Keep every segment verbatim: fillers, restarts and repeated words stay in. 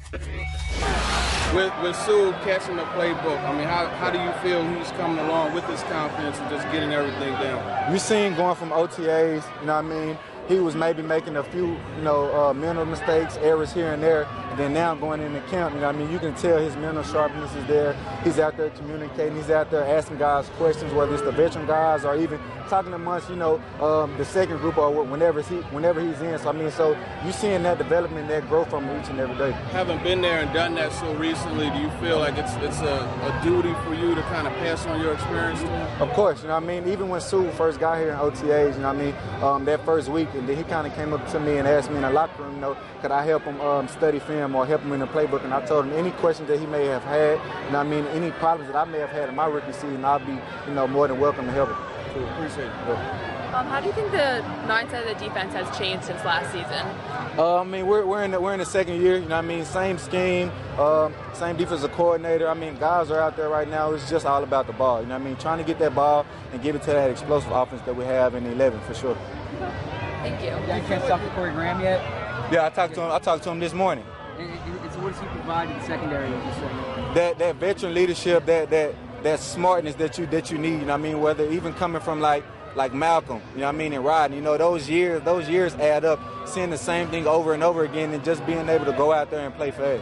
With, with Sue catching the playbook, I mean, how, how do you feel he's coming along with his confidence and just getting everything down? You seen going from O T As, you know what I mean? He was maybe making a few, you know, uh, mental mistakes, errors here and there. And then now going into camp, you know what I mean? You can tell his mental sharpness is there. He's out there communicating. He's out there asking guys questions, whether it's the veteran guys or even talking amongst, you know, um, the second group or whenever he, whenever he's in. So, I mean, so you seeing that development, that growth from him each and every day. Having been there and done that so recently, do you feel like it's it's a, a duty for you to kind of pass on your experience to him? Of course, you know what I mean? Even when Sue first got here in O T As, you know what I mean, um, that first week, and then he kind of came up to me and asked me in the locker room, you know, could I help him um, study film or help him in the playbook? And I told him any questions that he may have had, you know what I mean, any problems that I may have had in my rookie season, I'll be, you know, more than welcome to help him. Cool. Appreciate it. Yeah. Um, how do you think the mindset of the defense has changed since last season? Uh, I mean, we're we're in the, we're in the second year. You know what I mean? Same scheme, um, same defensive coordinator. I mean, guys are out there right now. It's just all about the ball. You know what I mean? Trying to get that ball and give it to that explosive offense that we have in the eleven for sure. Thank you. You can't talk to Corey Graham yet? Yeah, I talked to him. I talked to him this morning. And, and, and so what does he provide in the secondary? Would you say? That that veteran leadership, that that that smartness that you that you need. You know what I mean? Whether even coming from like. like Malcolm, you know what I mean, and Rodney, you know, those years, those years add up, seeing the same thing over and over again and just being able to go out there and play fast.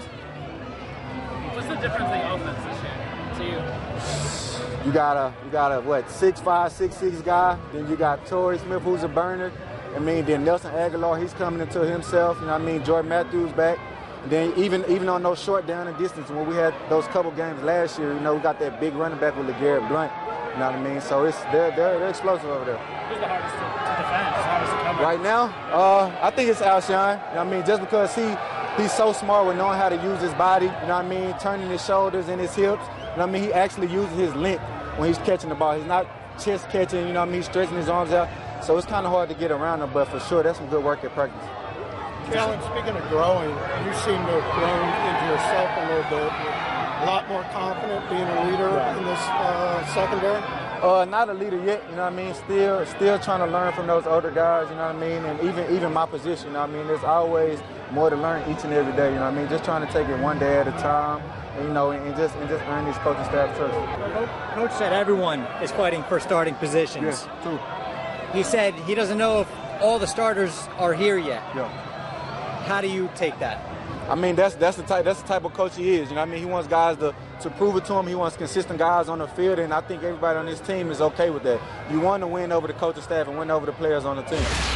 What's the difference in the offense this year to you? You got a, you got a, what, six five, six six guy, then you got Torrey Smith, who's a burner, I mean, then Nelson Aguilar, he's coming into himself, you know what I mean, Jordan Matthews back, and then even even on those short down and distance, when we had those couple games last year, you know, we got that big running back with LeGarrette Blunt. You know what I mean? So it's they're they're, they're explosive over there. Who's the hardest to, to defend? Hardest to cover? Right now, uh, I think it's Alshon. You know what I mean? Just because he he's so smart with knowing how to use his body. You know what I mean? Turning his shoulders and his hips. You know what I mean? He actually uses his length when he's catching the ball. He's not chest catching. You know what I mean? Stretching his arms out. So it's kind of hard to get around him. But for sure, that's some good work at practice. Kellen, speaking of growing, you seem to have grown into yourself a little bit. A lot more confident being a leader right. in this uh, secondary? Uh, not a leader yet, you know what I mean? Still still trying to learn from those older guys, you know what I mean? And even even my position, you know what I mean? There's always more to learn each and every day, you know what I mean? Just trying to take it one day at a time, and, you know, and just and just earn these coaching staff trust. Coach said everyone is fighting for starting positions. Yes, true. He said he doesn't know if all the starters are here yet. Yeah. How do you take that? I mean, that's that's the type that's the type of coach he is. You know what I mean? He wants guys to, to prove it to him. He wants consistent guys on the field, and I think everybody on this team is okay with that. You want to win over the coaching staff and win over the players on the team.